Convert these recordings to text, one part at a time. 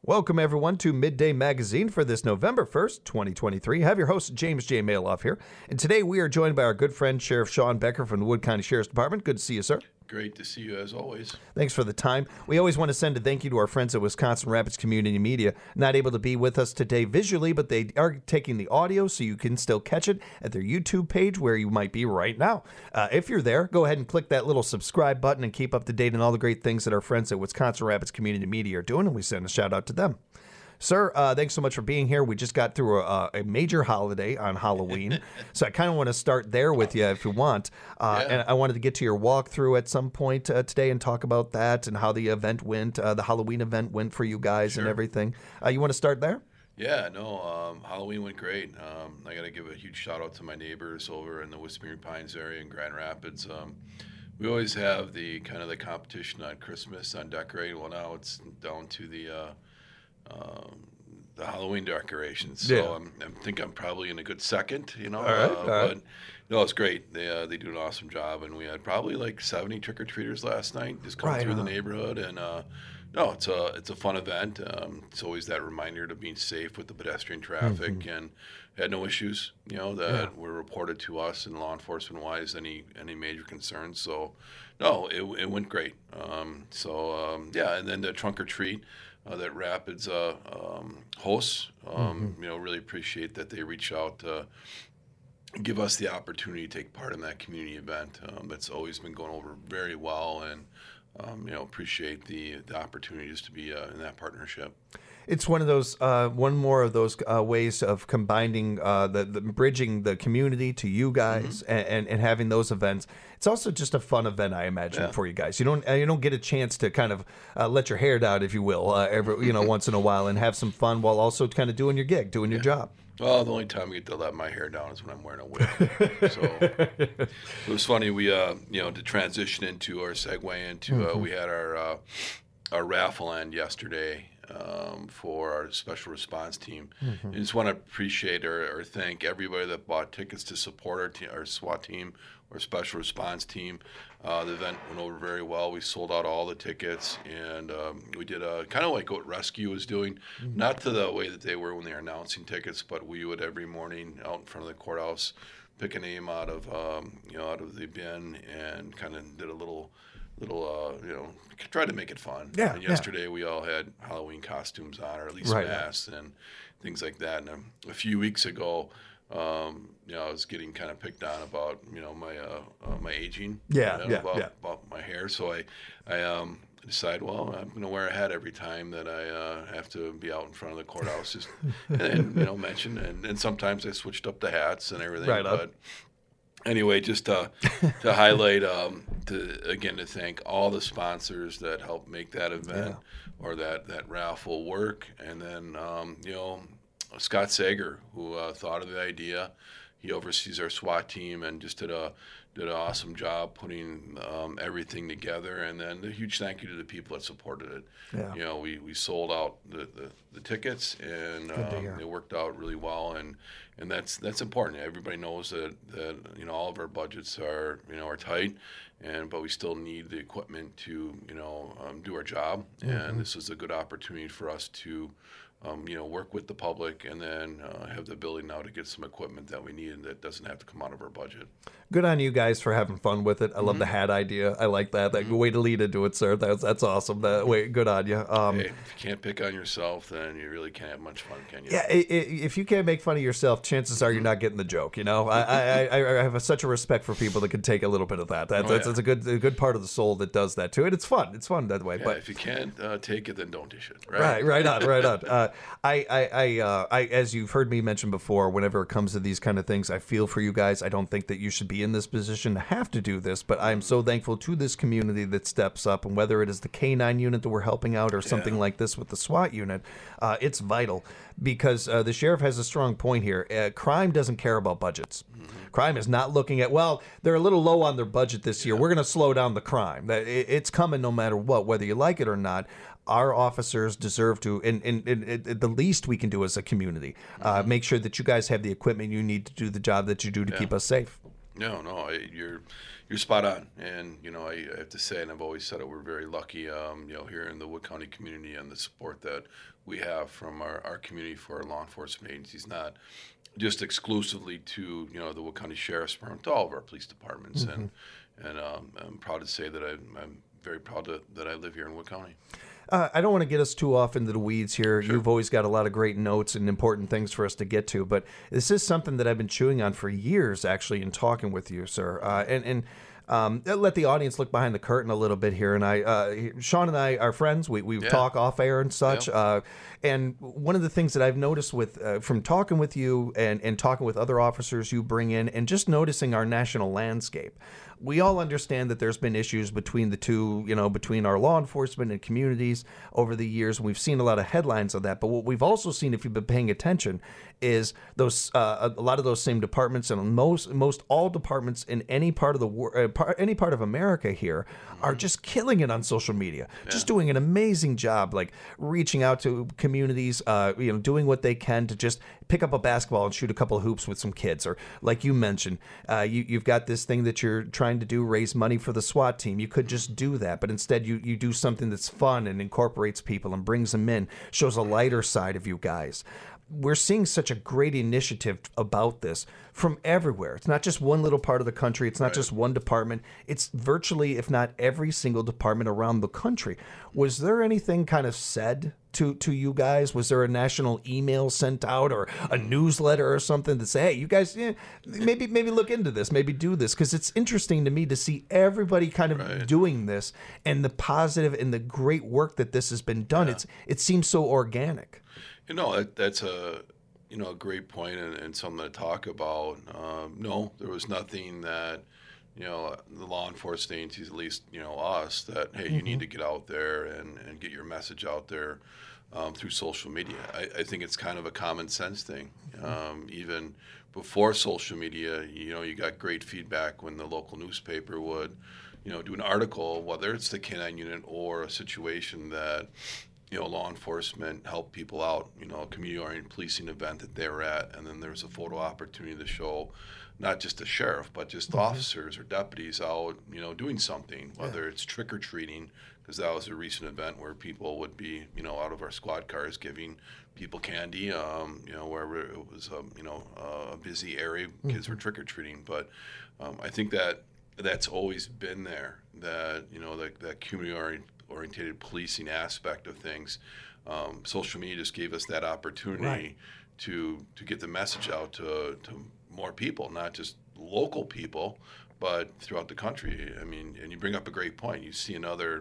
Welcome, everyone, to Midday Magazine for this November 1st, 2023. I have your host, James J. Maloff here. And today we are joined by our good friend, Sheriff Sean Becker from the Wood County Sheriff's Department. Good to see you, sir. Great to see you, as always. Thanks for the time. We always want to send a thank you to our friends at Wisconsin Rapids Community Media. Not able to be with us today visually, but they are taking the audio so you can still catch it at their YouTube page where you might be right now. If you're there, go ahead and click that little subscribe button and keep up to date on all the great things that our friends at Wisconsin Rapids Community Media are doing, and we send a shout out to them. Sir, thanks so much for being here. We just got through a major holiday on Halloween, so I kind of want to start there with you if you want. And I wanted to get to your walkthrough at some point today and talk about that and how the event went, the Halloween event went for you guys and everything. You want to start there? Yeah, no, Halloween went great. I got to give a huge shout out to my neighbors over in the Whispering Pines area in Grand Rapids. We always have the competition on Christmas on decorating. Well, now it's down to the Halloween decorations. So I think I'm probably in a good second, All right. But no, it's great. They do an awesome job, and we had probably like 70 trick-or-treaters last night just coming through the neighborhood, and no, it's a fun event. It's always that reminder to being safe with the pedestrian traffic, and had no issues, that were reported to us and law enforcement wise, any major concerns. So no, it went great. And then the trunk or treat that Rapids hosts, really appreciate that they reach out to give us the opportunity to take part in that community event. That's always been going over very well, and appreciate the opportunities to be in that partnership. It's one of those, one more of those ways of combining the bridging the community to you guys and having those events. It's also just a fun event, I imagine, for you guys. You don't get a chance to kind of let your hair down, if you will, every once in a while, and have some fun while also kind of doing your gig, doing your job. Well, the only time I get to let my hair down is when I'm wearing a wig. So it was funny. We, to transition into our segue into, we had our raffle end yesterday for our special response team. I just want to appreciate or thank everybody that bought tickets to support our SWAT team or special response team. The event went over very well. We sold out all the tickets, and we did kind of like what Rescue was doing, not to the way that they were when they were announcing tickets, but we would every morning out in front of the courthouse pick a name out of the bin and kind of did a little try to make it fun. And yesterday we all had Halloween costumes on, or at least masks and things like that. And a few weeks ago, I was getting kind of picked on about my aging. About my hair. So I decided, well, I'm going to wear a hat every time that I have to be out in front of the courthouse. Just, and mention, and sometimes I switched up the hats and everything. But anyway, just to highlight, to thank all the sponsors that helped make that event or that raffle work, and then Scott Sager, who thought of the idea. He oversees our SWAT team and just did an awesome job putting everything together. And then a huge thank you to the people that supported it. We sold out the tickets, and it worked out really well. And that's important. Everybody knows that all of our budgets are tight, but we still need the equipment to do our job. And this is a good opportunity for us to work with the public, and then have the ability now to get some equipment that we need and that doesn't have to come out of our budget. Good on you guys for having fun with it. I love the hat idea. I like that. That way to lead into it, sir. That's awesome. Good on you. Hey, if you can't pick on yourself, then you really can't have much fun, can you? Yeah, if you can't make fun of yourself, chances are you're not getting the joke. I have such a respect for people that can take a little bit of that. That's a good part of the soul that does that too. And it's fun. It's fun that way. Yeah, but if you can't take it, then don't dish it. Right on. I as you've heard me mention before, whenever it comes to these kind of things, I feel for you guys. I don't think that you should be in this position to have to do this, but I'm so thankful to this community that steps up, and whether it is the K-9 unit that we're helping out or something like this with the SWAT unit, it's vital, because the sheriff has a strong point here. Crime doesn't care about budgets. Crime is not looking at, well, they're a little low on their budget this year. We're going to slow down the crime. It's coming no matter what, whether you like it or not. Our officers deserve to, and the least we can do as a community, make sure that you guys have the equipment you need to do the job that you do to keep us safe. No, you're spot on, and I have to say, and I've always said it, we're very lucky, here in the Wood County community and the support that we have from our community for our law enforcement agencies, not just exclusively to the Will County Sheriff's Department, to all of our police departments, and I'm proud to say that I'm very proud that I live here in Will County. I don't want to get us too off into the weeds here. Sure. You've always got a lot of great notes and important things for us to get to, but this is something that I've been chewing on for years, actually, in talking with you, sir. Let the audience look behind the curtain a little bit here. And Sean and I are friends. We talk off air and such. Yeah. And one of the things that I've noticed from talking with you and talking with other officers you bring in, and just noticing our national landscape, we all understand that there's been issues between the two, between our law enforcement and communities over the years. We've seen a lot of headlines of that. But what we've also seen, if you've been paying attention, is those a lot of those same departments, and most all departments in any part of the any part of America here are just killing it on social media, just doing an amazing job, like reaching out to communities, doing what they can to just pick up a basketball and shoot a couple of hoops with some kids. Or like you mentioned, you've got this thing that you're trying to do, raise money for the SWAT team. You could just do that, but instead you do something that's fun and incorporates people and brings them in, shows a lighter side of you guys. We're seeing such a great initiative about this from everywhere. It's not just one little part of the country. It's not just one department. It's virtually, if not every single department around the country. Was there anything kind of said to you guys? Was there a national email sent out or a newsletter or something to say, hey, you guys, maybe look into this, maybe do this? Because it's interesting to me to see everybody kind of doing this and the positive and the great work that this has been done. Yeah. It seems so organic. That's a great point and something to talk about. No, there was nothing that the law enforcement agencies, at least us, that hey, you need to get out there and get your message out there through social media. I think it's kind of a common sense thing. Even before social media, you got great feedback when the local newspaper would do an article, whether it's the K-9 unit or a situation that law enforcement helped people out, a community-oriented policing event that they were at, and then there was a photo opportunity to show not just the sheriff, but just officers or deputies out, doing something, whether it's trick-or-treating, because that was a recent event where people would be, out of our squad cars giving people candy, wherever it was, a busy area, kids were trick-or-treating. But I think that's always been there, that, that community-oriented policing aspect of things. Social media just gave us that opportunity to get the message out to more people, not just local people, but throughout the country. I mean, and you bring up a great point. You see another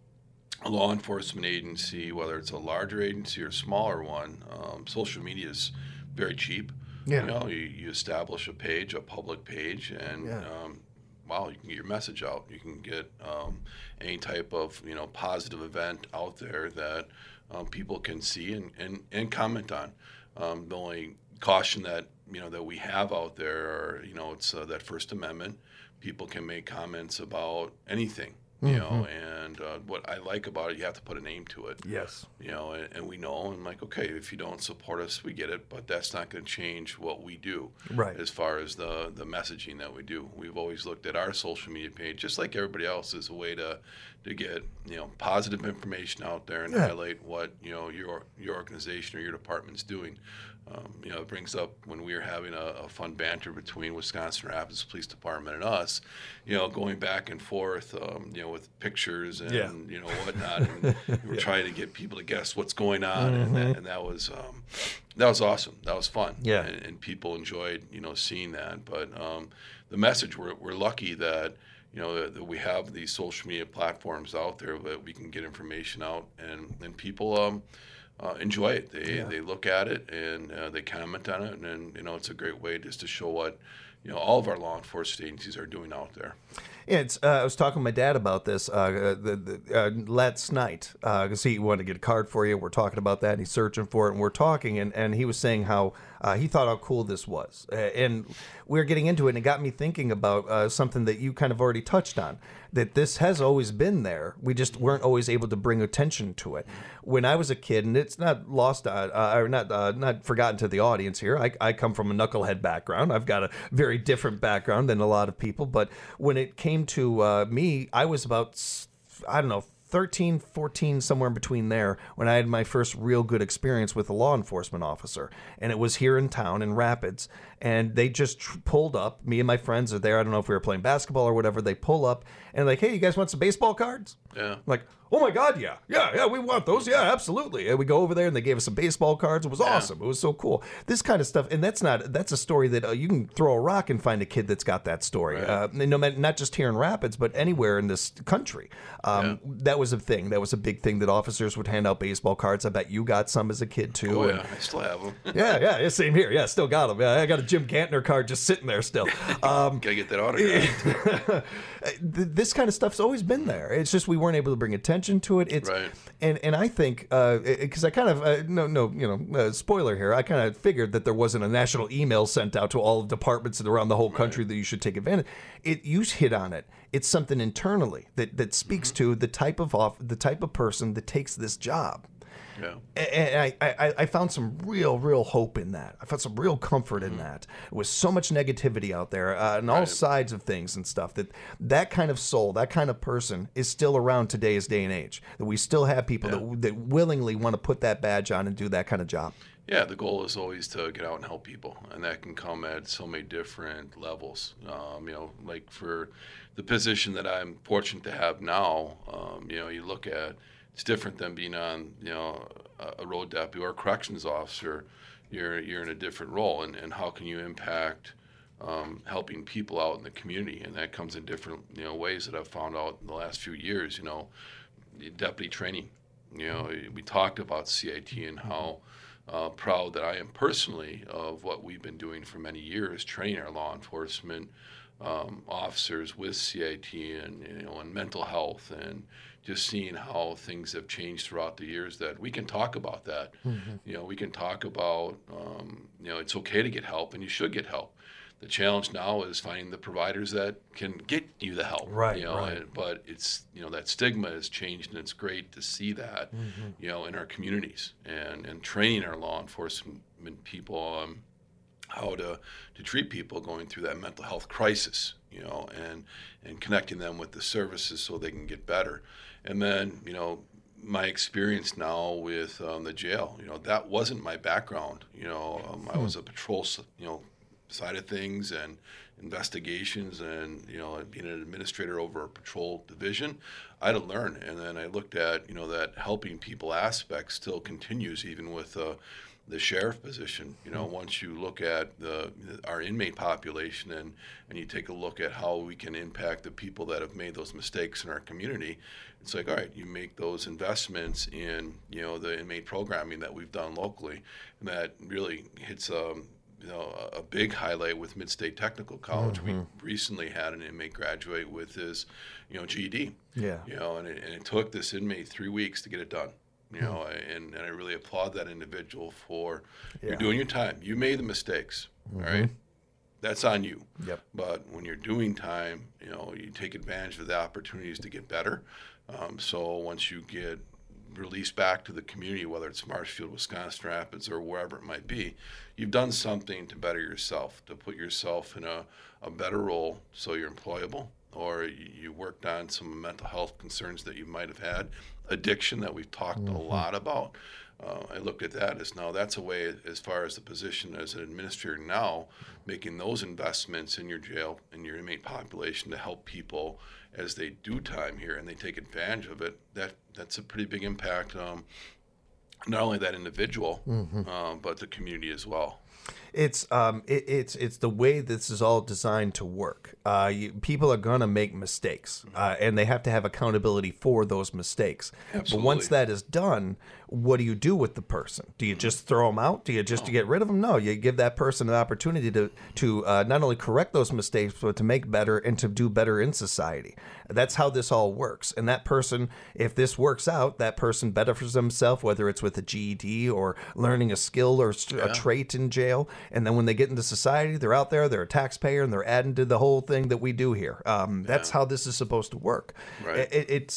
law enforcement agency, whether it's a larger agency or a smaller one, social media is very cheap. Yeah. You establish a page, a public page, and you can get your message out. You can get any type of positive event out there that people can see and comment on. The only caution that that we have out there are it's that First Amendment. People can make comments about anything. And what I like about it, you have to put a name to it. Yes. And we know, and like, okay, if you don't support us, we get it, but that's not going to change what we do. Right. As far as the messaging that we do. We've always looked at our social media page, just like everybody else, as a way to get, positive information out there and highlight what, your organization or your department's doing. It brings up when we were having a fun banter between Wisconsin Rapids Police Department and us, going back and forth, with pictures and, whatnot. And we were trying to get people to guess what's going on. And that was awesome. That was fun. Yeah. And people enjoyed, seeing that. But the message, we're lucky that, that we have these social media platforms out there that we can get information out and people enjoy it. They look at it and they comment on it, and it's a great way just to show what all of our law enforcement agencies are doing out there. Yeah, I was talking to my dad about this last night because he wanted to get a card for you. We're talking about that, and he's searching for it, and we're talking, and he was saying how he thought how cool this was. And we were getting into it, and it got me thinking about something that you kind of already touched on, that this has always been there. We just weren't always able to bring attention to it. When I was a kid, and it's not lost, or not forgotten to the audience here, I come from a knucklehead background. I've got a very different background than a lot of people, but when it came to me, I was about, 13, 14, somewhere in between there, when I had my first real good experience with a law enforcement officer. And it was here in town in Rapids. And they just pulled up. Me and my friends are there. I don't know if we were playing basketball or whatever. They pull up and like, hey, you guys want some baseball cards? Yeah. Like, oh my God, yeah, we want those. Yeah, absolutely. And we go over there and they gave us some baseball cards. It was awesome. It was so cool. This kind of stuff. And that's a story that you can throw a rock and find a kid that's got that story. Right. No matter, not just here in Rapids, but anywhere in this country. That was a thing. That was a big thing that officers would hand out baseball cards. I bet you got some as a kid too. Oh, yeah. I still have them. yeah, same here. Yeah, still got them. Yeah, I got a Jim Gantner card just sitting there still. Gotta get that autograph. This kind of stuff's always been there. It's just we weren't able to bring attention to it. It's right. And I think because I kind of spoiler here. I kind of figured that there wasn't a national email sent out to all departments around the whole country that you should take advantage. You hit on it. It's something internally that speaks to the type of person that takes this job. Yeah. And I found some real hope in that. I found some real comfort in that. There was so much negativity out there on all sides of things and stuff that kind of soul, that kind of person is still around today's day and age. That we still have people that willingly want to put that badge on and do that kind of job. Yeah, the goal is always to get out and help people, and that can come at so many different levels. Like for the position that I'm fortunate to have now, you look at it's different than being on, a road deputy or a corrections officer. You're in a different role, and how can you impact helping people out in the community? And that comes in different, ways that I've found out in the last few years. Deputy training. We talked about CIT and how proud that I am personally of what we've been doing for many years, training our law enforcement officers with CIT and mental health, and just seeing how things have changed throughout the years. That we can talk about that. We can talk about it's okay to get help, and you should get help. The challenge now is finding the providers that can get you the help. Right. But it's that stigma has changed, and it's great to see that in our communities and training our law enforcement people how to treat people going through that mental health crisis, and connecting them with the services so they can get better. And then, my experience now with the jail, that wasn't my background. I was a patrol, side of things and investigations and, being an administrator over a patrol division. I had to learn. And then I looked at, that helping people aspect still continues even with the sheriff position. Once you look at our inmate population and you take a look at how we can impact the people that have made those mistakes in our community, it's like, all right, you make those investments in, the inmate programming that we've done locally, and that really hits a big highlight with Mid-State Technical College. We recently had an inmate graduate with his, GED. Yeah. And it took this inmate 3 weeks to get it done. And I really applaud that individual for you're doing your time. You made the mistakes, all right? That's on you. Yep. But when you're doing time, you take advantage of the opportunities to get better. So once you get released back to the community, whether it's Marshfield, Wisconsin Rapids, or wherever it might be, you've done something to better yourself, to put yourself in a better role so you're employable, or you worked on some mental health concerns that you might have had, addiction that we've talked a lot about. I looked at that as now that's a way, as far as the position as an administrator now, making those investments in your jail and your inmate population to help people as they do time here and they take advantage of it. That's a pretty big impact, not only that individual, but the community as well. It's the way this is all designed to work. People are gonna make mistakes, and they have to have accountability for those mistakes. Absolutely. But once that is done, what do you do with the person? Do you just throw them out? Do you just get rid of them? No, you give that person an opportunity to not only correct those mistakes, but to make better and to do better in society. That's how this all works. And that person, if this works out, that person betters themselves, whether it's with a GED or learning a skill or a trait in jail. And then when they get into society, they're out there, they're a taxpayer, and they're adding to the whole thing that we do here. That's how this is supposed to work. Right.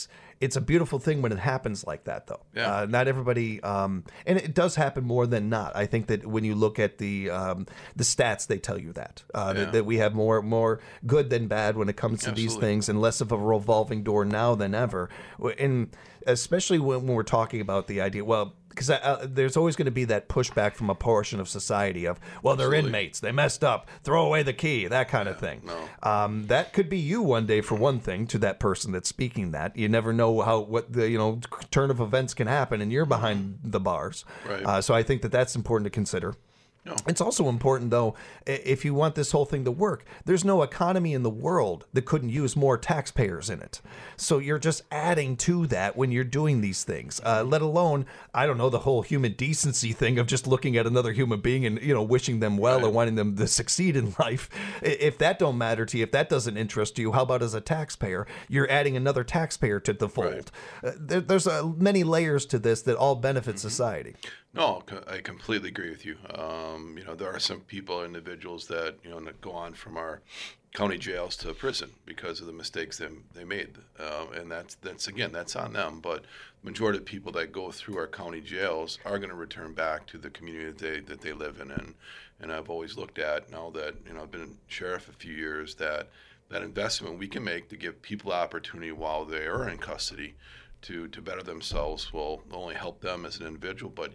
It's a beautiful thing when it happens like that, though. Yeah. Not everybody, and it does happen more than not. I think that when you look at the stats, they tell you that we have more good than bad when it comes to these things, and less of a revolving door now than ever. And especially when we're talking about the idea, well, because there's always going to be that pushback from a portion of society of, well, they're inmates, they messed up, throw away the key, that kind of thing. No. That could be you one day, for one thing, to that person that's speaking that. You never know what the turn of events can happen, and you're behind the bars. Right. So I think that that's important to consider. No. It's also important, though, if you want this whole thing to work, there's no economy in the world that couldn't use more taxpayers in it. So you're just adding to that when you're doing these things, let alone, I don't know, the whole human decency thing of just looking at another human being and, wishing them well or wanting them to succeed in life. If that don't matter to you, if that doesn't interest you, how about as a taxpayer? You're adding another taxpayer to the fold. Right. There's many layers to this that all benefit society. No, I completely agree with you. There are some people, individuals that that go on from our county jails to prison because of the mistakes they made, and that's on them. But the majority of people that go through our county jails are going to return back to the community that they live in. And I've always looked at, now that I've been sheriff a few years, that investment we can make to give people opportunity while they are in custody to better themselves will only help them as an individual, but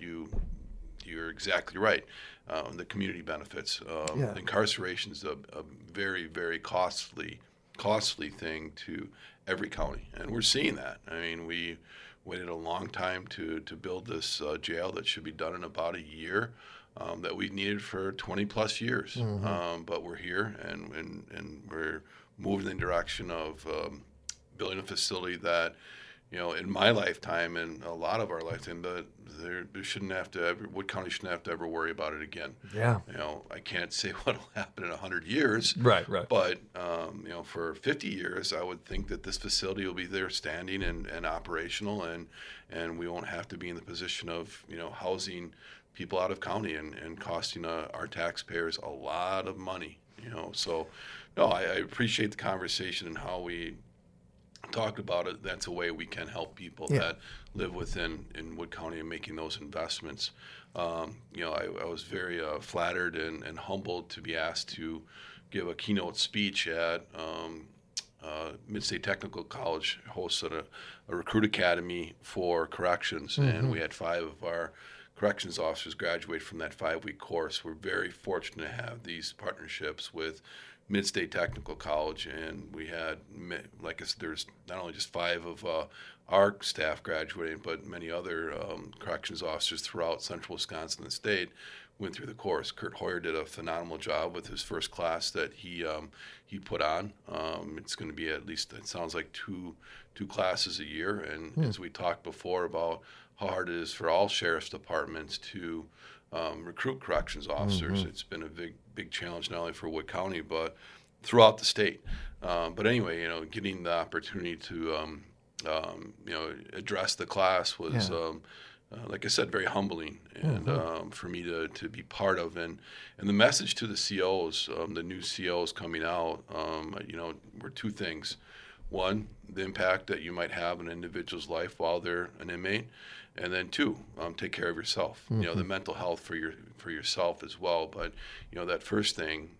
you're exactly right. The community benefits. Incarceration is a very, very costly thing to every county, and we're seeing that. I mean, we waited a long time to build this jail that should be done in about a year, that we needed for 20 plus years. But we're here, and we're moving in the direction of building a facility that, in my lifetime and a lot of our lifetime, there shouldn't have to Wood County shouldn't have to ever worry about it again. Yeah. I can't say what'll happen in 100 years. Right. But for 50 years, I would think that this facility will be there standing and operational, and we won't have to be in the position of housing people out of county and costing our taxpayers a lot of money. So no, I appreciate the conversation and how we talked about it. That's a way we can help people that live in Wood County and making those investments. I was very flattered and humbled to be asked to give a keynote speech at Mid-State Technical College, hosted a recruit academy for corrections, and we had 5 of our corrections officers graduate from that 5-week course. We're very fortunate to have these partnerships with Mid-State Technical College, and we had, like I said, there's not only just 5 of our staff graduating, but many other corrections officers throughout central Wisconsin and the state went through the course. Kurt Hoyer did a phenomenal job with his first class that he put on. It's going to be at least, it sounds like, two classes a year, and as we talked before about how hard it is for all sheriff's departments to recruit corrections officers. It's been a big challenge not only for Wood County but throughout the state. But anyway, getting the opportunity to address the class was, like I said, very humbling, and for me to be part of. And the message to the COs, the new COs coming out, were 2 things. One, the impact that you might have in an individual's life while they're an inmate, and then 2, take care of yourself. The mental health for yourself as well. But that first thing,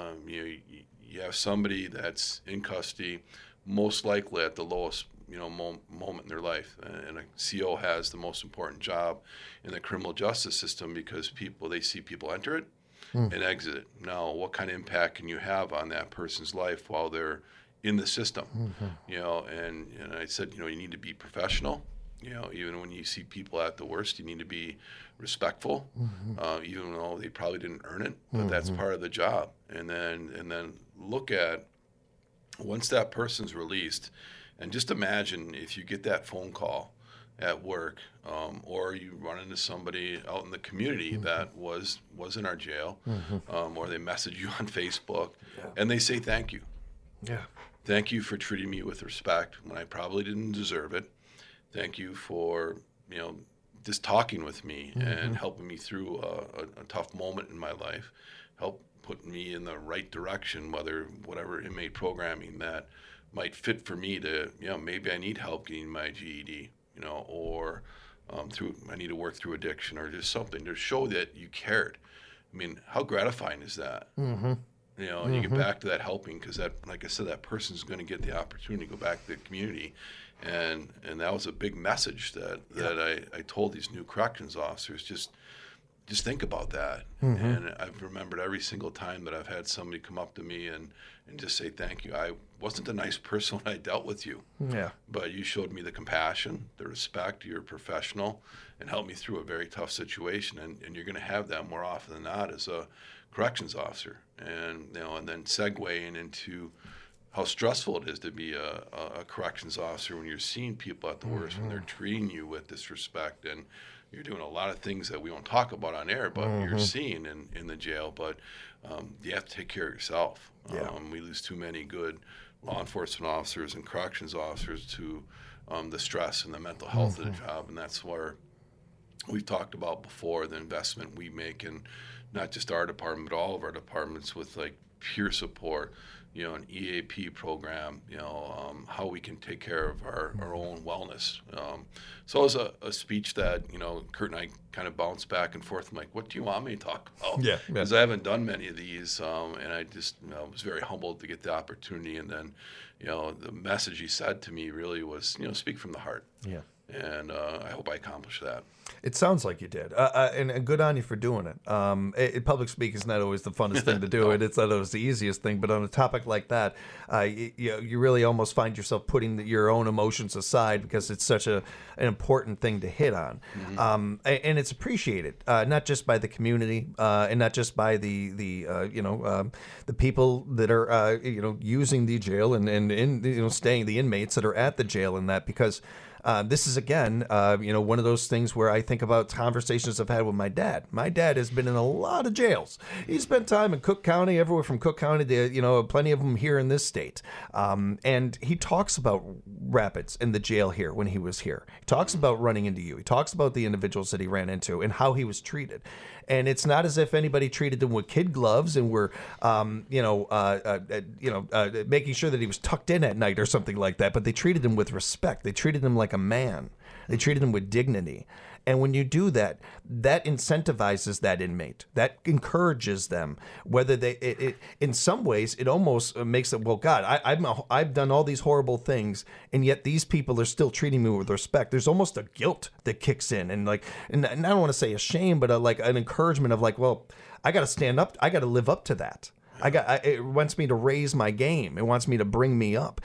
you have somebody that's in custody, most likely at the lowest moment in their life, and a CO has the most important job in the criminal justice system because they see people enter it and exit it. Now, what kind of impact can you have on that person's life while they're in the system? And I said, you need to be professional. Even when you see people at the worst, you need to be respectful, even though they probably didn't earn it, but that's part of the job. And then look at, once that person's released, and just imagine if you get that phone call at work, or you run into somebody out in the community that was in our jail, or they message you on Facebook, and they say thank you. Yeah. Thank you for treating me with respect when I probably didn't deserve it. Thank you for, just talking with me and helping me through a tough moment in my life, help put me in the right direction, whatever inmate programming that might fit for me to, maybe I need help getting my GED, or I need to work through addiction or just something to show that you cared. I mean, how gratifying is that? Mm-hmm. And you get back to that helping, because that, like I said, that person's going to get the opportunity to go back to the community. And that was a big message that I told these new corrections officers, just think about that. Mm-hmm. And I've remembered every single time that I've had somebody come up to me and just say, thank you. I wasn't a nice person when I dealt with you. Yeah. But you showed me the compassion, the respect, you're a professional, and helped me through a very tough situation. And you're going to have that more often than not as a corrections officer. And, and then segueing into how stressful it is to be a corrections officer when you're seeing people at the worst, when they're treating you with disrespect, and you're doing a lot of things that we don't talk about on air, but you're seeing in the jail. But you have to take care of yourself. Yeah. We lose too many good law enforcement officers and corrections officers to the stress and the mental health of the job. And that's where we've talked about before, the investment we make in not just our department, but all of our departments, with like peer support, an EAP program, how we can take care of our own wellness. So it was a speech that, Kurt and I kind of bounced back and forth. I'm like, what do you want me to talk about? Yeah. Because I haven't done many of these, and I just was very humbled to get the opportunity. And then, the message he said to me really was, speak from the heart. Yeah. And I hope I accomplished that. It sounds like you did, and good on you for doing it. Public speaking is not always the funnest thing to do, No. and it's not always the easiest thing. But on a topic like that, you really almost find yourself putting your own emotions aside, because it's such an important thing to hit on, and it's appreciated not just by the community and not just by the people that are using the jail and staying, the inmates that are at the jail, and that, because. This is, again, one of those things where I think about conversations I've had with my dad. My dad has been in a lot of jails. He spent time in Cook County, everywhere from Cook County to, plenty of them here in this state. And he talks about Rapids and the jail here when he was here. He talks about running into you. He talks about the individuals that he ran into and how he was treated. And it's not as if anybody treated him with kid gloves and were, making sure that he was tucked in at night or something like that. But they treated him with respect. They treated him like a man. They treated him with dignity. And when you do that, that incentivizes that inmate. That encourages them. Whether they, in some ways, it almost makes it, well, God, I've done all these horrible things, and yet these people are still treating me with respect. There's almost a guilt that kicks in, and I don't want to say a shame, but like an encouragement of like, well, I got to stand up. I got to live up to that. It wants me to raise my game. It wants me to bring me up.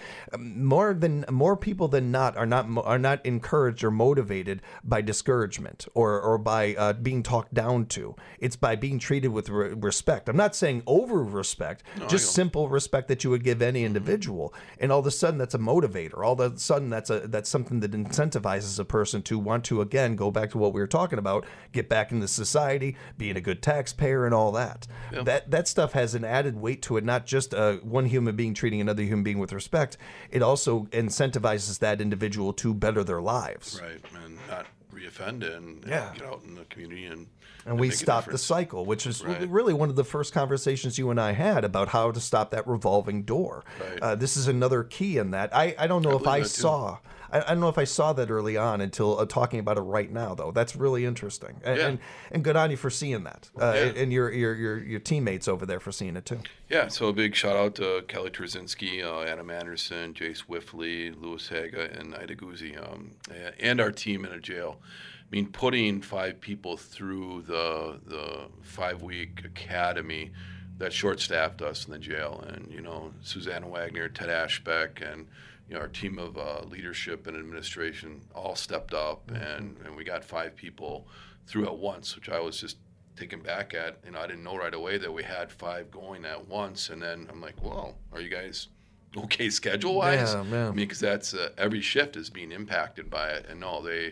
More people than not are not encouraged or motivated by discouragement or by being talked down to. It's by being treated with respect. I'm not saying over respect, just simple respect that you would give any individual. And all of a sudden, that's a motivator. All of a sudden, that's something that incentivizes a person to want to, again, go back to what we were talking about, get back into society, being a good taxpayer, and all that. Yep. That stuff has an added weight to it, not just one human being treating another human being with respect. It also incentivizes that individual to better their lives. Right, and not reoffend and get out in the community and we stop the cycle, which is really one of the first conversations you and I had about how to stop that revolving door. Right. This is another key in that. I don't know if I saw. I don't know if I saw that early on until talking about it right now, though. That's really interesting, and good on you for seeing that, and your teammates over there for seeing it too. Yeah, so a big shout out to Kelly Trzynski, Adam Anderson, Jace Whiffley, Louis Haga, and Ida Guzzi, and our team in a jail. I mean, putting 5 people through the 5-week academy that short-staffed us in the jail, and Susanna Wagner, Ted Ashbeck, and our team of leadership and administration all stepped up, and we got 5 people through at once, which I was just taken back at. I didn't know right away that we had 5 going at once, and then I'm like, well, are you guys okay schedule-wise? Yeah. I mean, because that's every shift is being impacted by it, and no, they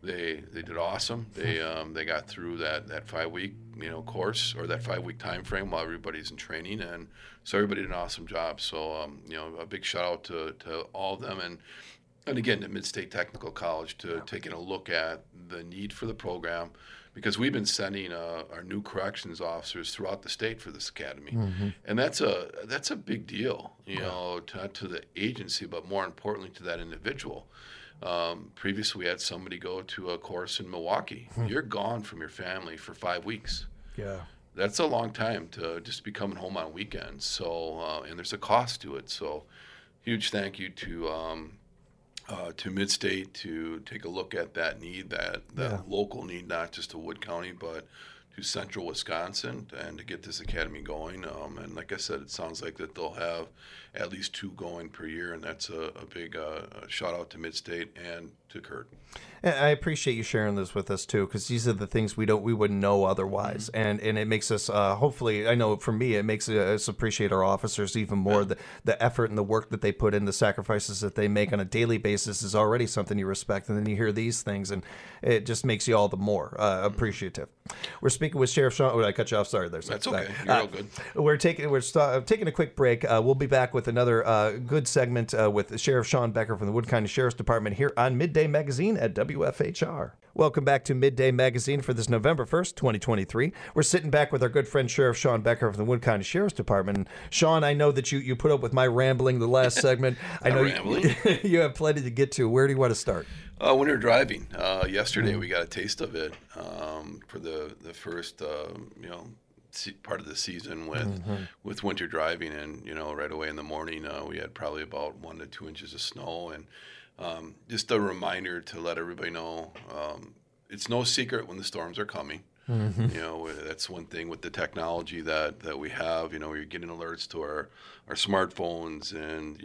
did awesome. They got through that 5-week course, or that 5-week time frame while everybody's in training, and so everybody did an awesome job. So a big shout out to all of them, and again to Mid-State Technical College to taking a look at the need for the program, because we've been sending our new corrections officers throughout the state for this academy, and that's a big deal, you know, to the agency, but more importantly to that individual. Previously, we had somebody go to a course in Milwaukee. You're gone from your family for 5 weeks. Yeah. That's a long time to just be coming home on weekends. So, and there's a cost to it. So, huge thank you to Midstate to take a look at that need, that local need, not just to Wood County, but to Central Wisconsin, and to get this academy going. And like I said, it sounds like that they'll have at least 2 going per year, and that's a big shout out to Midstate and to Kurt. And I appreciate you sharing this with us too, because these are the things we wouldn't know otherwise, and it makes us hopefully, I know for me, it makes us appreciate our officers even more. The effort and the work that they put in, the sacrifices that they make on a daily basis is already something you respect, and then you hear these things, and it just makes you all the more appreciative. We're speaking with Sheriff Sean. Oh, I cut you off. Sorry, there's that's okay. You're all good. We're taking a quick break. We'll be back with another good segment with Sheriff Sean Becker from the Wood County Sheriff's Department here on Midday Magazine at WFHR. Welcome back to Midday Magazine for this November 1st, 2023. We're sitting back with our good friend Sheriff Sean Becker from the Wood County Sheriff's Department. And Sean, I know that you put up with my rambling the last segment. I know you have plenty to get to. Where do you want to start? Winter driving. Yesterday we got a taste of it for the first part of the season with winter driving, and right away in the morning we had probably about 1 to 2 inches of snow, and just a reminder to let everybody know it's no secret when the storms are coming. That's one thing with the technology that we have. You're getting alerts to our smartphones, and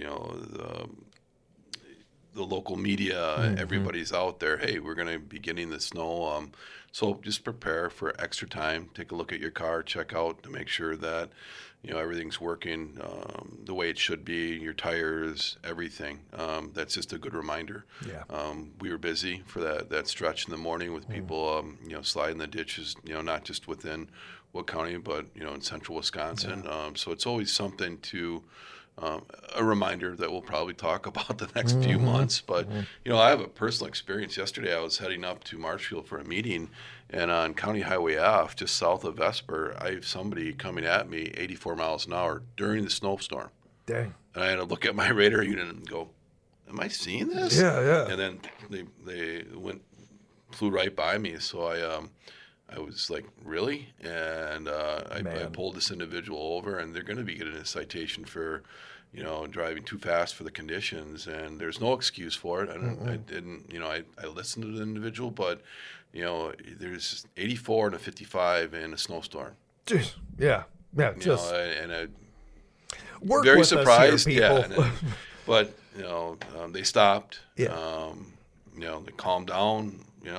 the local media, everybody's out there. Hey, we're going to be getting the snow. So just prepare for extra time. Take a look at your car, check out to make sure that everything's working the way it should be. Your tires, everything. That's just a good reminder. Yeah. We were busy for that stretch in the morning with people, sliding the ditches. Not just within Wood County, but in Central Wisconsin. Yeah. So it's always something to. A reminder that we'll probably talk about the next few months. But, I have a personal experience. Yesterday I was heading up to Marshfield for a meeting, and on County Highway F, just south of Vesper, I have somebody coming at me 84 miles an hour during the snowstorm. Dang. And I had to look at my radar unit and go, am I seeing this? Yeah. And then they flew right by me. So I was like, really? And I pulled this individual over, and they're going to be getting a citation for, driving too fast for the conditions. And there's no excuse for it. I listened to the individual, but, there's 84 and a 55 in a snowstorm. Jeez. Yeah. Just work very with surprised. Us here, people. But they stopped. Yeah. They calmed down.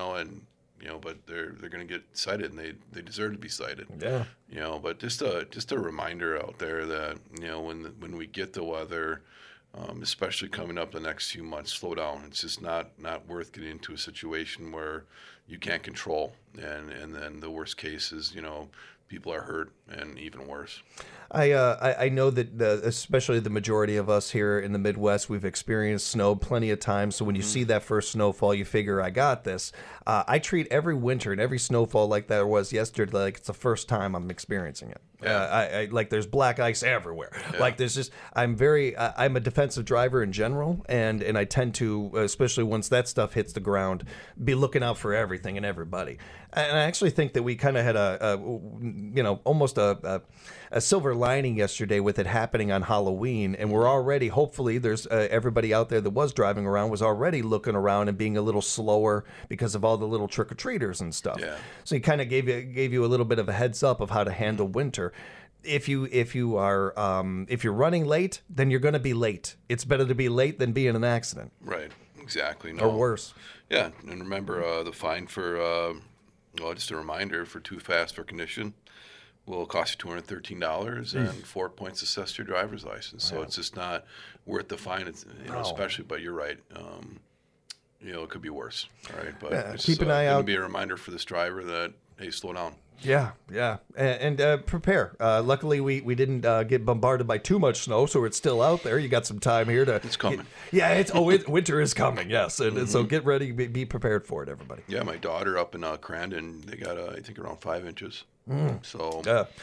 But they're going to get cited, and they deserve to be cited. Yeah. But just a reminder out there that when we get the weather, especially coming up the next few months, slow down. It's just not worth getting into a situation where you can't control, and then the worst case is people are hurt, and even worse. I know that especially the majority of us here in the Midwest, we've experienced snow plenty of times. So when you see that first snowfall, you figure, I got this. I treat every winter and every snowfall like there was yesterday, like it's the first time I'm experiencing it. I like there's black ice everywhere. Yeah. Like there's just I'm a defensive driver in general, and I tend to, especially once that stuff hits the ground, be looking out for everything and everybody. And I actually think that we kind of had almost a silver lining yesterday with it happening on Halloween, and we're already, hopefully there's everybody out there that was driving around was already looking around and being a little slower because of all the little trick-or-treaters and stuff. Yeah. So he kind of gave you a little bit of a heads up of how to handle winter. If you're running late, then you're going to be late. It's better to be late than be in an accident. Right. Exactly. No. Or worse. Yeah, and remember the fine for just a reminder, for too fast for condition will cost you $213 and 4 points assessed your driver's license. So it's just not worth the fine. It's especially, but you're right. It could be worse. All right, but it's keep an eye out. Be a reminder for this driver that hey, slow down. Yeah, yeah, and prepare. Luckily, we didn't get bombarded by too much snow, so it's still out there. You got some time here to. It's coming. Winter is coming. Yes, and so get ready, be prepared for it, everybody. Yeah, my daughter up in Crandon, they got I think around 5 inches. So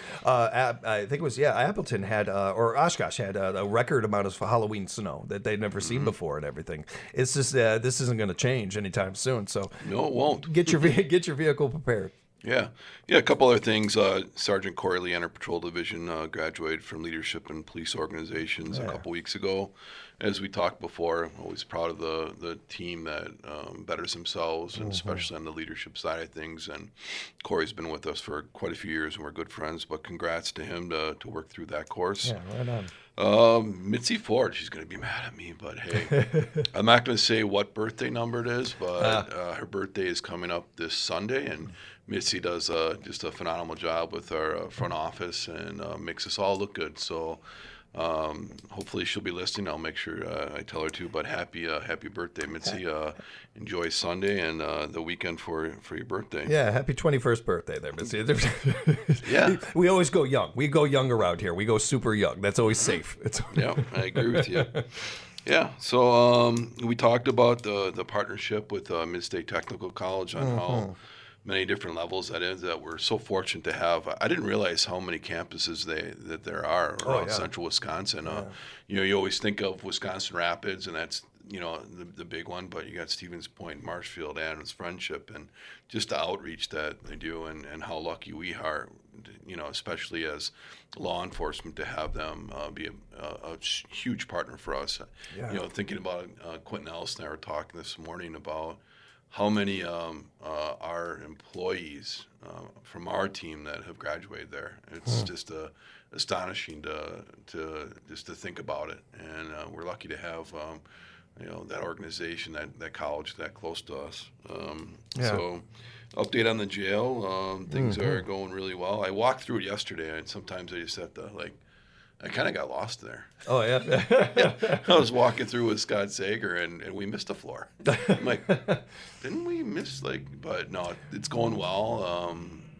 I think it was Appleton had or Oshkosh had a record amount of Halloween snow that they'd never seen before and everything. It's just this isn't going to change anytime soon. So no, it won't. Get your vehicle prepared. Yeah. A couple other things. Sergeant Corey Leander Patrol Division graduated from Leadership in Police Organizations a couple weeks ago. As we talked before, always proud of the team that betters themselves, and especially on the leadership side of things. And Corey's been with us for quite a few years, and we're good friends. But congrats to him to work through that course. Yeah, right on. Mitzi Ford, she's going to be mad at me, but hey, I'm not going to say what birthday number it is, but her birthday is coming up this Sunday, and Mitzi does just a phenomenal job with our front office and makes us all look good. So hopefully she'll be listening. I'll make sure I tell her to. But happy birthday, Mitzi. Enjoy Sunday and the weekend for your birthday. Yeah, happy 21st birthday there, Mitzi. Yeah. We always go young. We go young around here. We go super young. That's always safe. Yeah, I agree with you. Yeah, so we talked about the partnership with Mid-State Technical College on how many different levels that is, that we're so fortunate to have. I didn't realize how many campuses that there are around central Wisconsin. You always think of Wisconsin Rapids, and that's the big one, but you got Stevens Point, Marshfield, Adams, Friendship, and just the outreach that they do, and how lucky we are, especially as law enforcement, to have them be a huge partner for us. Yeah. Thinking about Quentin Ellis and I were talking this morning about how many our employees from our team that have graduated there. It's just astonishing to think about it, and we're lucky to have that organization, that college that close to us. So update on the jail, things are going really well. I walked through it yesterday, and sometimes I just have to I kind of got lost there. Oh, yeah. I was walking through with Scott Sager, and we missed a floor. I'm like, didn't we miss, but no, it's going well.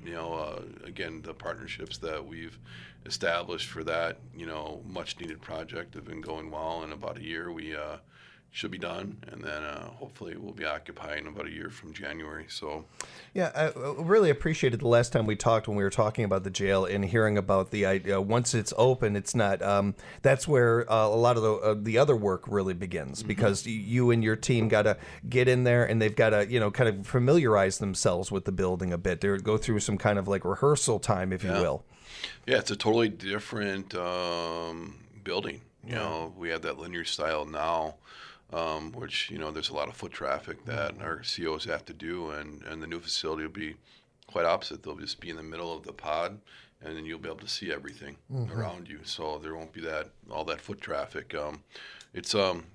Again, the partnerships that we've established for that, much-needed project have been going well. In about a year, we should be done, and then hopefully we'll be occupying about a year from January. So, yeah, I really appreciated the last time we talked when we were talking about the jail and hearing about the idea. Once it's open, it's not. That's where a lot of the other work really begins, because you and your team got to get in there, and they've got to kind of familiarize themselves with the building a bit. They go through some kind of rehearsal time, if you will. Yeah, it's a totally different building. We have that linear style now. Which, there's a lot of foot traffic that our COs have to do, and the new facility will be quite opposite. They'll just be in the middle of the pod, and then you'll be able to see everything around you. So there won't be all that foot traffic. It's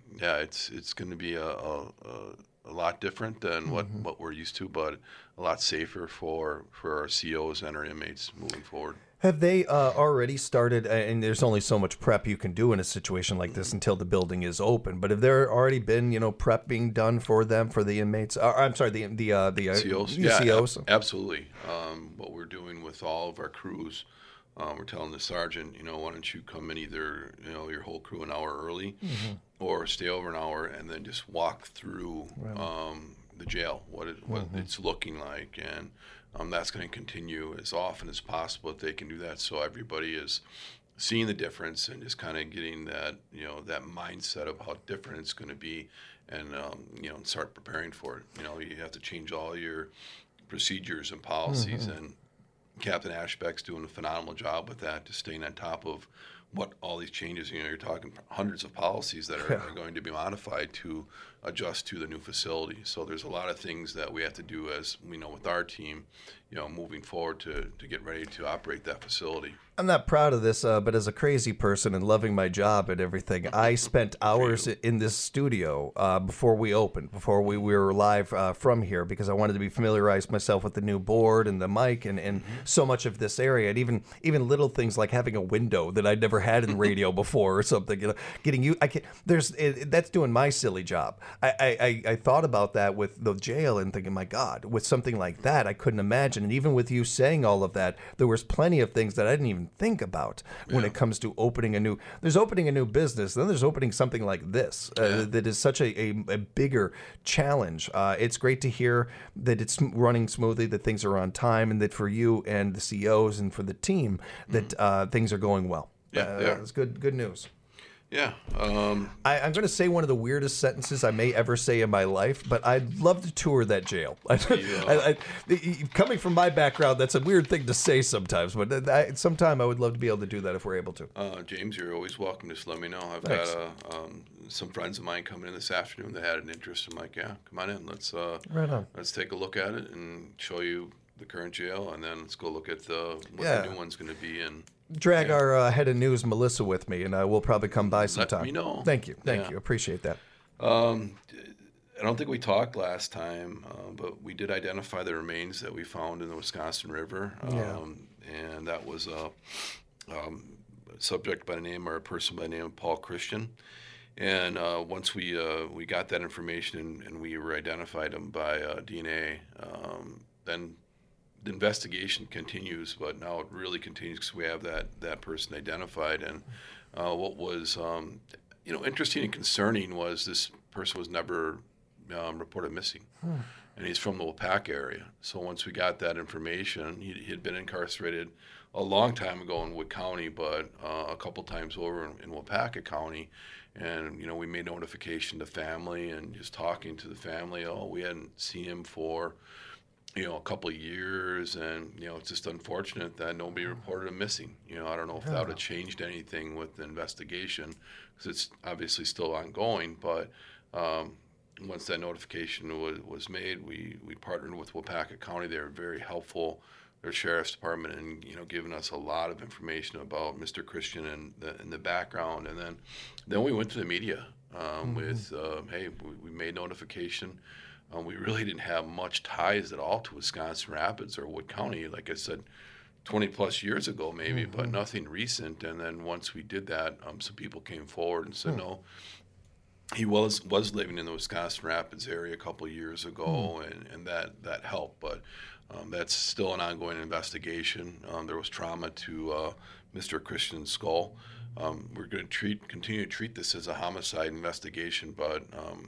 going to be a lot different than what we're used to, but a lot safer for our COs and our inmates moving forward. Have they already started, and there's only so much prep you can do in a situation like this until the building is open, but have there already been, prep being done for them, for the inmates? I'm sorry, the COs? COs? Absolutely. What we're doing with all of our crews, we're telling the sergeant, why don't you come in either, your whole crew an hour early or stay over an hour and then just walk through the jail, what it's looking like, and that's going to continue as often as possible if they can do that, so everybody is seeing the difference and just kind of getting that that mindset of how different it's going to be, and start preparing for it. You have to change all your procedures and policies, and Captain Ashbeck's doing a phenomenal job with that, just staying on top of what all these changes. You're talking hundreds of policies that are going to be modified to adjust to the new facility. So there's a lot of things that we have to do, as we know, with our team, moving forward to get ready to operate that facility. I'm not proud of this, but as a crazy person and loving my job and everything, I spent hours in this studio before we opened, before we were live from here, because I wanted to be familiarized myself with the new board and the mic and so much of this area, and even little things like having a window that I'd never had in radio before or something. Getting you, that's doing my silly job. I thought about that with the jail and thinking, my God, with something like that, I couldn't imagine. And even with you saying all of that, there was plenty of things that I didn't even think about when it comes to opening a new. There's opening a new business, then there's opening something like this that is such a bigger challenge. It's great to hear that it's running smoothly, that things are on time, and that for you and the CEOs and for the team that things are going well. It's good news. Yeah. I'm going to say one of the weirdest sentences I may ever say in my life, but I'd love to tour that jail. Coming from my background, that's a weird thing to say sometimes, but sometime I would love to be able to do that if we're able to. James, you're always welcome. Just let me know. I've Thanks. got some friends of mine coming in this afternoon that had an interest. I'm like, yeah, come on in. Right on. Let's take a look at it and show you the current jail, and then let's go look at what the new one's going to be. And drag our head of news, Melissa, with me, and we'll probably come by sometime. Let me know. Thank you. Appreciate that. I don't think we talked last time, but we did identify the remains that we found in the Wisconsin River, and that was a subject by the name, or a person by the name of Paul Christian. And once we got that information and we were identified him by DNA, then the investigation continues, but now it really continues because we have that person identified. And what was interesting and concerning was this person was never reported missing, and he's from the Waupaca area. So once we got that information, he had been incarcerated a long time ago in Wood County, but a couple times over in Waupaca County. And we made notification to family, and just talking to the family, we hadn't seen him for a couple of years, and it's just unfortunate that nobody reported him missing. I don't know if that would have changed anything with the investigation, because it's obviously still ongoing. But once that notification was made, we partnered with Waupaca County. They were very helpful, their sheriff's department, and giving us a lot of information about Mr. Christian and the background. And then we went to the media with, hey, we made notification. We really didn't have much ties at all to Wisconsin Rapids or Wood County, like I said, 20 plus years ago maybe, but nothing recent. And then once we did that, some people came forward and said, no, he was living in the Wisconsin Rapids area a couple of years ago, and that helped. But that's still an ongoing investigation. There was trauma to Mr. Christian's skull. We're going to continue to treat this as a homicide investigation, but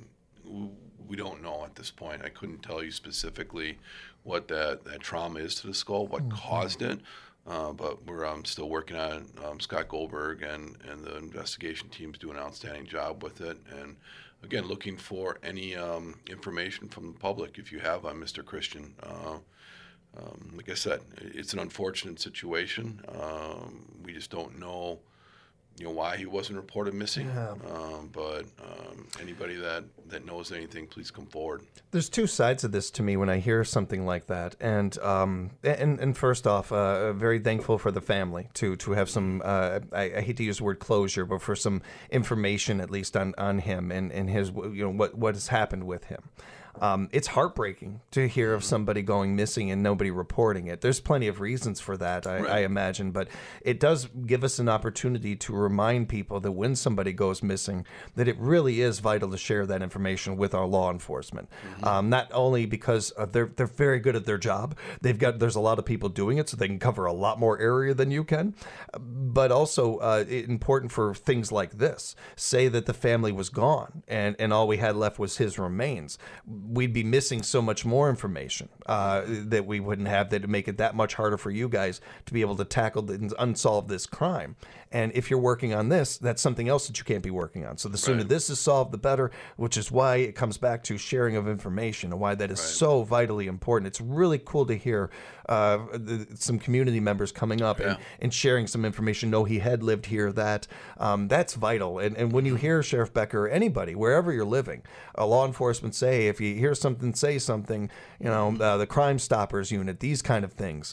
we don't know at this point. I couldn't tell you specifically what that trauma is to the skull, what caused it, but we're still working on it. Scott Goldberg and the investigation team's doing an outstanding job with it. And again, looking for any information from the public if you have on Mr. Christian. Like I said, it's an unfortunate situation. We just don't know why he wasn't reported missing. But anybody that knows anything, please come forward. There's two sides of this to me when I hear something like that. And first off, very thankful for the family to have some, I hate to use the word closure, but for some information at least on him and his, what has happened with him. It's heartbreaking to hear of somebody going missing and nobody reporting it. There's plenty of reasons for that, I imagine, but it does give us an opportunity to remind people that when somebody goes missing, that it really is vital to share that information with our law enforcement. Not only because they're very good at their job, there's a lot of people doing it, so they can cover a lot more area than you can, but also important for things like this. Say that the family was gone and all we had left was his remains. We'd be missing so much more information that we wouldn't have, that would make it that much harder for you guys to be able to tackle and unsolve this crime. And if you're working on this, that's something else that you can't be working on. So the sooner this is solved, the better, which is why it comes back to sharing of information and why that is so vitally important. It's really cool to hear some community members coming up and sharing some information. No, he had lived here, that's vital. And when you hear Sheriff Becker or anybody, wherever you're living, a law enforcement say, if you hear something, say something, the Crime Stoppers unit, these kind of things.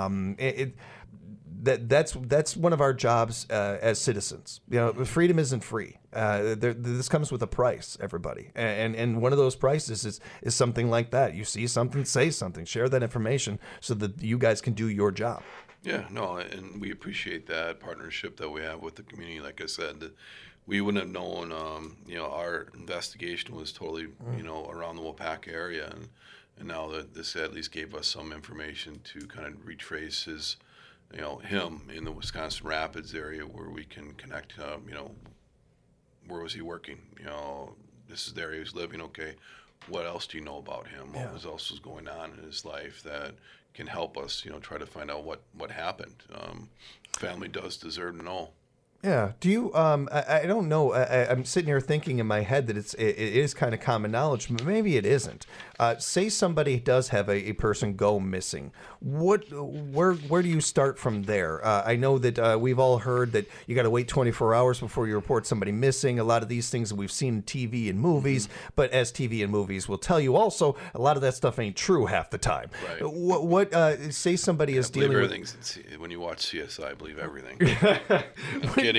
That's one of our jobs as citizens. Freedom isn't free. This comes with a price, everybody. And one of those prices is something like that. You see something, say something, share that information so that you guys can do your job. Yeah, no, and we appreciate that partnership that we have with the community. Like I said, we wouldn't have known. Our investigation was totally, around the Waupaca area, and now that this at least gave us some information to kind of retrace his, him in the Wisconsin Rapids area where we can connect. Where was he working? This is the area he was living. Okay, what else do you know about him? Yeah. What else was going on in his life that can help us, try to find out what happened. Family does deserve to know. Yeah. Do you? I don't know. I'm sitting here thinking in my head that it is kind of common knowledge, but maybe it isn't. Say somebody does have a person go missing. Where do you start from there? I know that we've all heard that you got to wait 24 hours before you report somebody missing. A lot of these things that we've seen in TV and movies, but as TV and movies will tell you, also a lot of that stuff ain't true half the time. Right. What? Say somebody is dealing with. When you watch CSI, I believe everything. I'm kidding.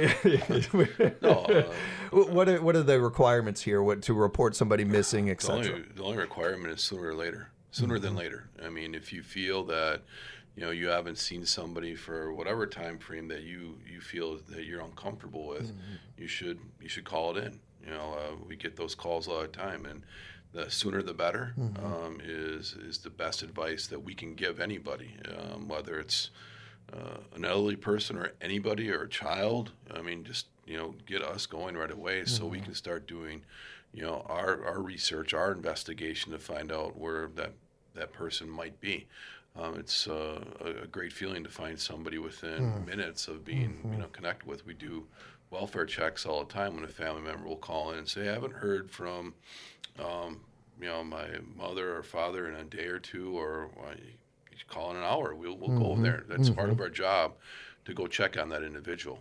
No. What are the requirements here? What to report somebody missing, etc. The only requirement is sooner or later. Sooner than later. I mean, if you feel that you haven't seen somebody for whatever time frame that you feel that you're uncomfortable with, you should call it in. We get those calls all the time, and the sooner the better is the best advice that we can give anybody, whether it's an elderly person or anybody or a child. I mean, just get us going right away so we can start doing our research, our investigation to find out where that person might be. It's a great feeling to find somebody within minutes of being connected with. We do welfare checks all the time when a family member will call in and say, I haven't heard from my mother or father in a day or two, or call in an hour. We'll go over there. That's part of our job, to go check on that individual.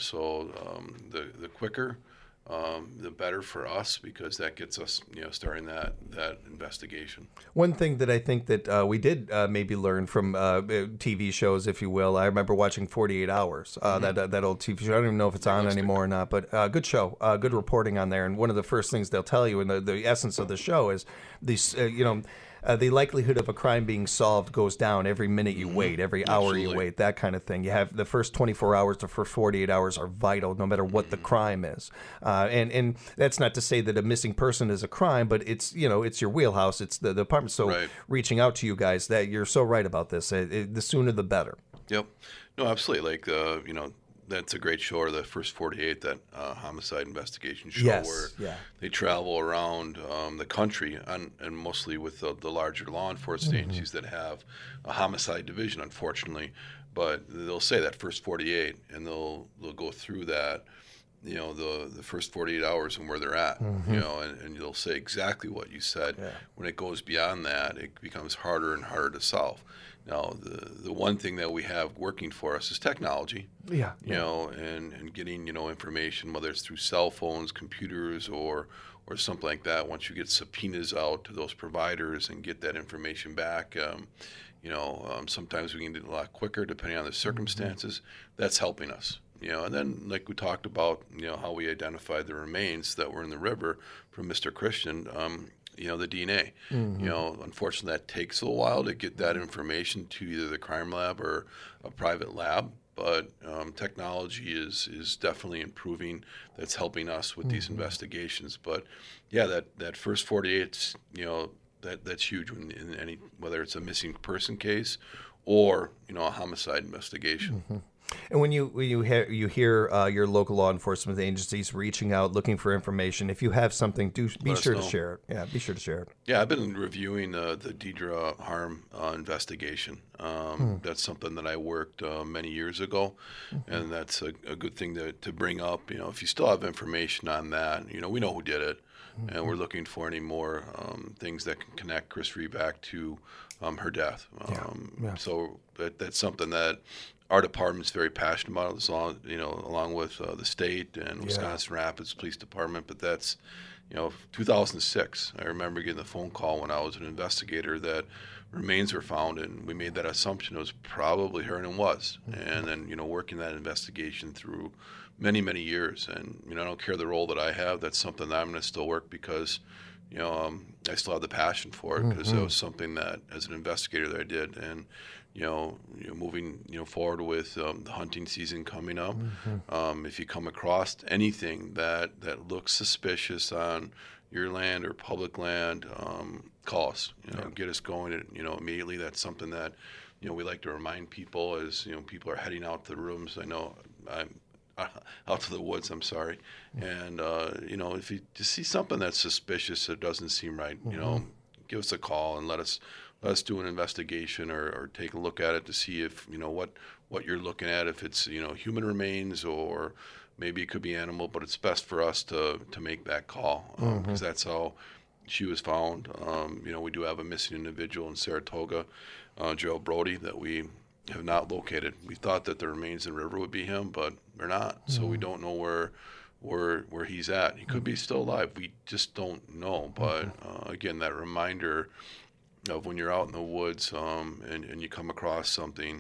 The quicker, the better for us, because that gets us, starting that investigation. One thing that I think that we did maybe learn from TV shows, if you will, I remember watching 48 Hours, that old TV show. I don't even know if it's on anymore or not, but good show, good reporting on there. And one of the first things they'll tell you, and the essence of the show is these, the likelihood of a crime being solved goes down every minute you wait, every hour you wait, that kind of thing. You have the first 24 hours, the first 48 hours are vital, no matter what the crime is. And that's not to say that a missing person is a crime, but it's your wheelhouse, it's the department. So reaching out to you guys, that you're so right about this. The sooner the better. Yep. No, absolutely. Like that's a great show, or the First 48, that homicide investigation show, where they travel around the country, and mostly with the larger law enforcement agencies that have a homicide division, unfortunately. But they'll say that First 48, and they'll go through that, the first 48 hours and where they're at, and they'll say exactly what you said. Yeah. When it goes beyond that, it becomes harder and harder to solve. Now, the one thing that we have working for us is technology. Yeah. And getting, information, whether it's through cell phones, computers, or something like that. Once you get subpoenas out to those providers and get that information back, sometimes we can do it a lot quicker depending on the circumstances. That's helping us. And then, like we talked about, how we identified the remains that were in the river from Mr. Christian, the DNA. Unfortunately, that takes a little while to get that information to either the crime lab or a private lab. But technology is definitely improving. That's helping us with these investigations. But yeah, that first 48, that's huge in whether it's a missing person case or a homicide investigation. And when you hear your local law enforcement agencies reaching out, looking for information, if you have something, be sure to share it. Yeah, be sure to share it. Yeah, I've been reviewing the Deidre Harm investigation. That's something that I worked many years ago, and that's a good thing to bring up. If you still have information on that, we know who did it, and we're looking for any more things that can connect Chris Reed back to her death. So that's something that our department's very passionate about, along with the state and Wisconsin Rapids Police Department. But that's, 2006. I remember getting the phone call when I was an investigator that remains were found, and we made that assumption it was probably her, and it was. And then, working that investigation through many, many years. And, I don't care the role that I have. That's something that I'm going to still work because, I still have the passion for it, because it was something that, as an investigator, that I did. And, moving forward with the hunting season coming up. If you come across anything that looks suspicious on your land or public land, call us. Get us going. Immediately. That's something that we like to remind people as people are heading out to the rooms. I know I'm out to the woods. I'm sorry, and if you just see something that's suspicious that doesn't seem right, give us a call and let us do an investigation or take a look at it to see if what you're looking at, if it's human remains or maybe it could be animal, but it's best for us to make that call because that's how she was found. We do have a missing individual in Saratoga, Joe Brody, that we have not located. We thought that the remains in the river would be him, but they're not. So we don't know where he's at. He could be still alive. We just don't know. But again, that reminder of when you're out in the woods and you come across something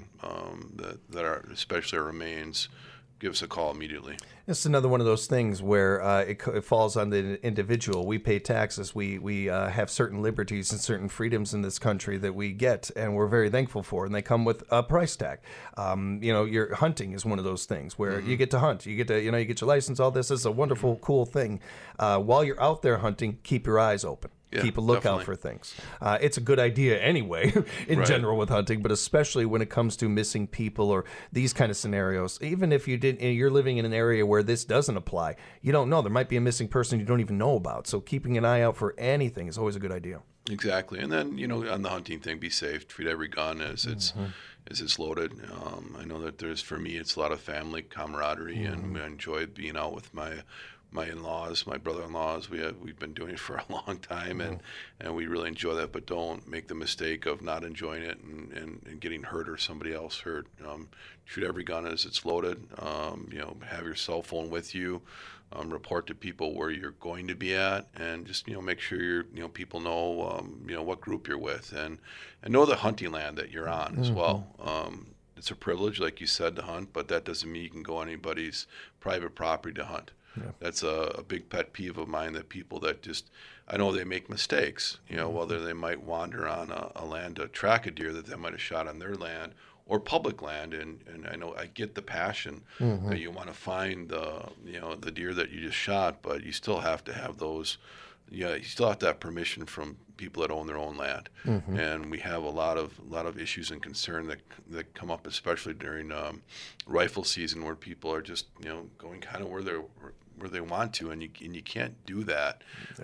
that are especially our remains, give us a call immediately. It's another one of those things where it falls on the individual. We pay taxes. We have certain liberties and certain freedoms in this country that we get, and we're very thankful for. And they come with a price tag. Your hunting is one of those things where you get to hunt. You get to you get your license. All this is a wonderful, cool thing. While you're out there hunting, keep your eyes open. Yeah, keep a lookout for things. It's a good idea anyway, in general with hunting, but especially when it comes to missing people or these kind of scenarios. Even if you're living in an area where this doesn't apply, you don't know. There might be a missing person you don't even know about. So keeping an eye out for anything is always a good idea. Exactly. And then, on the hunting thing, be safe. Treat every gun as it's loaded. I know that for me, it's a lot of family camaraderie, and I enjoy being out with my in-laws, my brother-in-laws. We've been doing it for a long time, and we really enjoy that. But don't make the mistake of not enjoying it and getting hurt or somebody else hurt. Shoot every gun as it's loaded. Have your cell phone with you. Report to people where you're going to be at, and just make sure people know what group you're with, and know the hunting land that you're on as well. It's a privilege, like you said, to hunt, but that doesn't mean you can go on anybody's private property to hunt. Yeah. That's a big pet peeve of mine, that people that I know they make mistakes, whether they might wander on a land to track a deer that they might have shot on their land or public land. And I know I get the passion that you want to find the deer that you just shot, but you still have to have those, you still have to have permission from people that own their own land. And we have a lot of issues and concern that come up, especially during rifle season, where people are just going kind of where they want to, and you can't do that.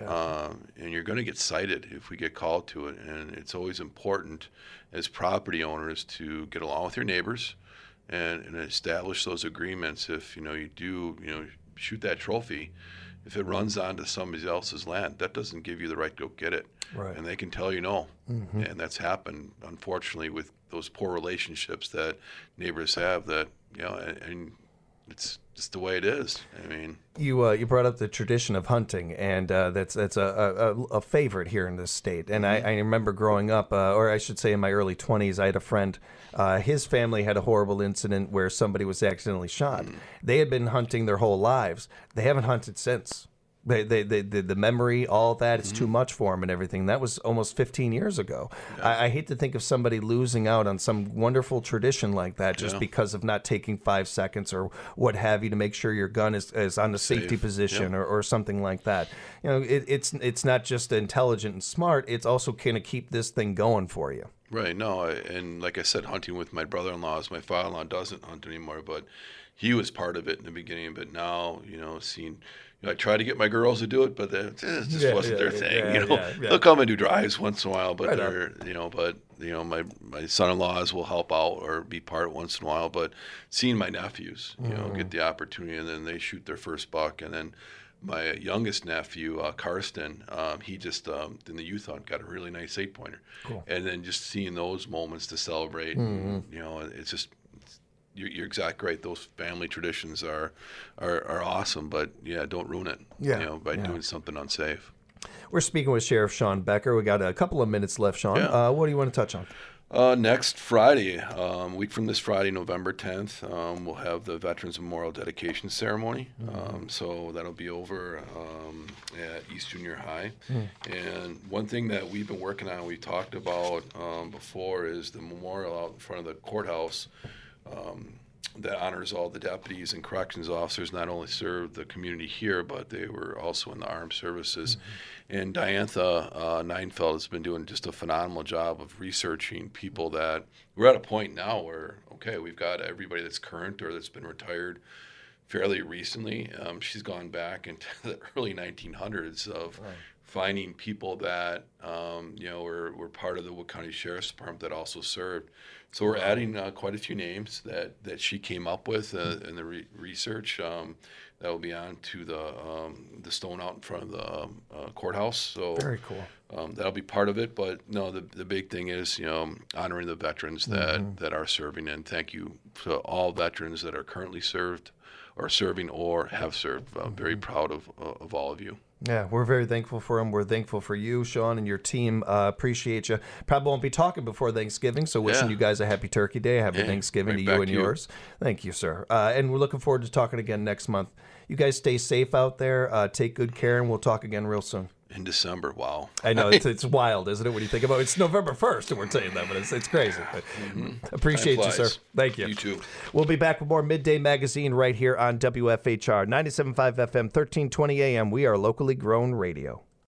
And you're going to get cited if we get called to it. And it's always important as property owners to get along with your neighbors and establish those agreements. If you do shoot that trophy, if it runs onto somebody else's land, that doesn't give you the right to go get it. Right. And they can tell you no. And that's happened, unfortunately, with those poor relationships that neighbors have. That and it's just the way it is. I mean, you brought up the tradition of hunting, and that's a favorite here in this state. And I remember growing up, or I should say in my early 20s, I had a friend. His family had a horrible incident where somebody was accidentally shot. They had been hunting their whole lives. They haven't hunted since. The memory, all that, it's too much for them and everything. That was almost 15 years ago. Yeah. I hate to think of somebody losing out on some wonderful tradition like that just because of not taking 5 seconds or what have you to make sure your gun is on the safety position or something like that. It's not just intelligent and smart. It's also going to keep this thing going for you. Right. No, and like I said, hunting with my brother-in-laws. My father-in-law doesn't hunt anymore, but he was part of it in the beginning. But now, seeing... I try to get my girls to do it, but it just wasn't their thing. They'll come and do drives once in a while, but my son-in-laws will help out or be part once in a while. But seeing my nephews, get the opportunity, and then they shoot their first buck, and then my youngest nephew, Karsten, he just in the youth hunt got a really nice 8-pointer, cool. And then just seeing those moments to celebrate, and, it's just. You're exactly right. Those family traditions are awesome, but don't ruin it. By doing something unsafe. We're speaking with Sheriff Sean Becker. We got a couple of minutes left, Sean. What do you want to touch on? Next Friday, week from this Friday, November 10th, we'll have the Veterans Memorial Dedication Ceremony. So that'll be over at East Junior High. And one thing that we've been working on, we talked about before, is the memorial out in front of the courthouse that honors all the deputies and corrections officers, not only served the community here, but they were also in the armed services. And Diantha Neinfeld has been doing just a phenomenal job of researching people that we're at a point now where, okay, we've got everybody that's current or that's been retired fairly recently. She's gone back into the early 1900s of finding people that, were part of the Wood County Sheriff's Department that also served. So we're adding quite a few names that she came up with in the research. That will be on to the stone out in front of the courthouse. So very cool. That'll be part of it. But no, the big thing is honoring the veterans that are serving, and thank you to all veterans that are currently served or serving or have served. I'm very proud of all of you. Yeah, we're very thankful for him. We're thankful for you, Sean, and your team. Appreciate you. Probably won't be talking before Thanksgiving, so wishing you guys a happy Turkey Day, happy Thanksgiving to you and yours. Thank you, sir. And we're looking forward to talking again next month. You guys stay safe out there. Take good care, and we'll talk again real soon. In December, wow. I know, it's wild, isn't it, when you think about it? It's November 1st, and we're saying that, but it's crazy. But appreciate you, sir. Thank you. You too. We'll be back with more Midday Magazine right here on WFHR 97.5 FM, 1320 AM. We are locally grown radio.